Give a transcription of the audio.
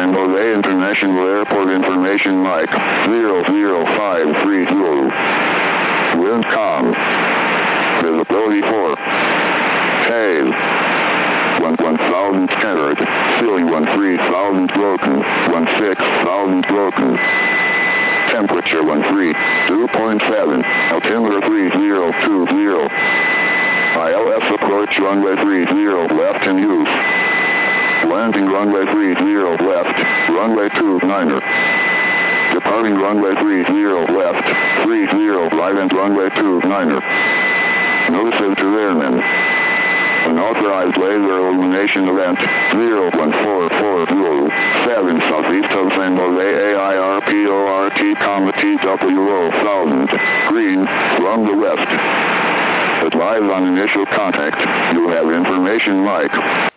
San Jose International Airport information Mike 00532. Wind calm. Visibility 4. Haze 1,000 scattered. Ceiling 13,000 broken. 16,000 broken. Temperature 2.7. Altimeter 3020. ILS approach runway 30 left in use. Landing runway 30 left. Runway 29er. Departing runway 30 left. 30 right and runway 29er. Notices to airmen. Unauthorized laser illumination event 01440 southeast of San Jose AIRPORT, TWO 1000. Green from the west. Advise on initial contact. You have information Mike.